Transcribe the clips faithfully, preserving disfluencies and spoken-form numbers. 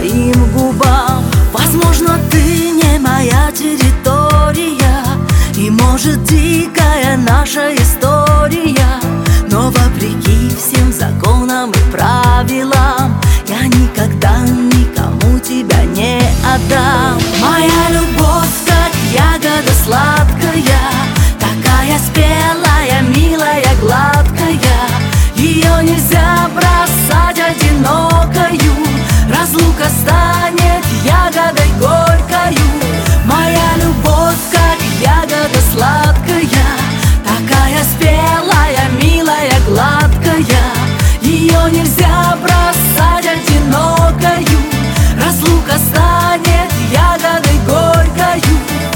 твоим губам. Возможно, ты не моя территория, и может дикая наша история, но вопреки всем законам и правилам я никогда никому тебя не отдам. Моя любовь, как ягода сладкая, такая спелая, милая, гладкая. Ее нельзя бросать одинокою, разлука станет ягодой горькою. Моя любовь, как ягода сладкая, такая спелая, милая, гладкая. Ее нельзя бросать одинокою, разлука станет ягодой горькою.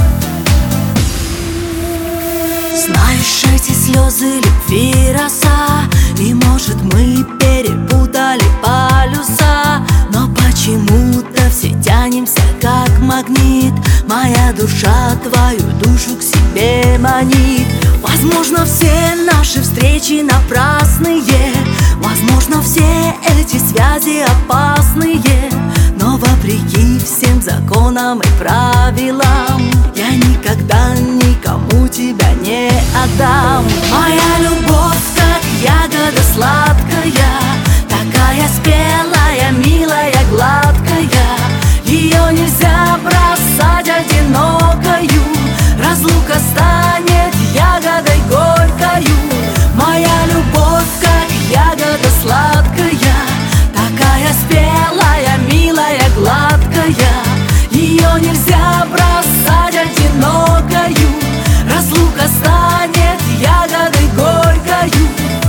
Знаешь, эти слезы любви роса, и может мы перепутали полюса, но почему-то все тянемся как магнит. Моя душа твою душу к себе манит. Возможно, все наши встречи напрасные, возможно, все эти связи опасные, но вопреки всем законам и правилам я никогда никому тебя не отдам. Моя любовь, как ягода сладкая, такая спелая, милая, гладкая. Ее нельзя бросать одинокою, разлука станет ягодой горькою. Моя любовь, как ягода сладкая, такая спелая, милая, гладкая. Ее нельзя бросать одинокою, разлука станет ягодой горькою.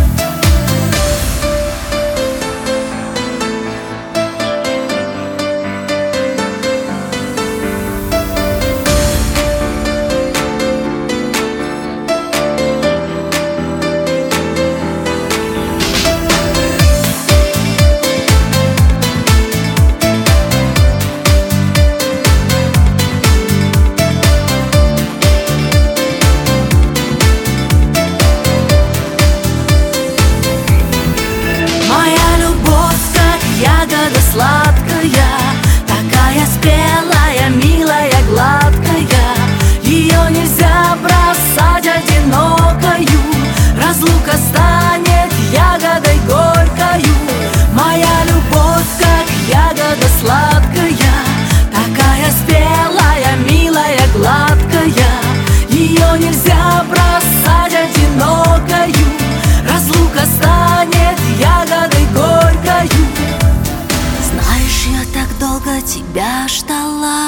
Ягода сладкая, такая спелая, милая, гладкая. Ее нельзя бросать одинокою, разлука станет ягодой горькою. Моя любовь, как ягода сладкая, такая спелая, милая, гладкая. Ее нельзя бросать одинокою, разлука станет ягодой горькою. Знаешь, я так долго тебя ждала,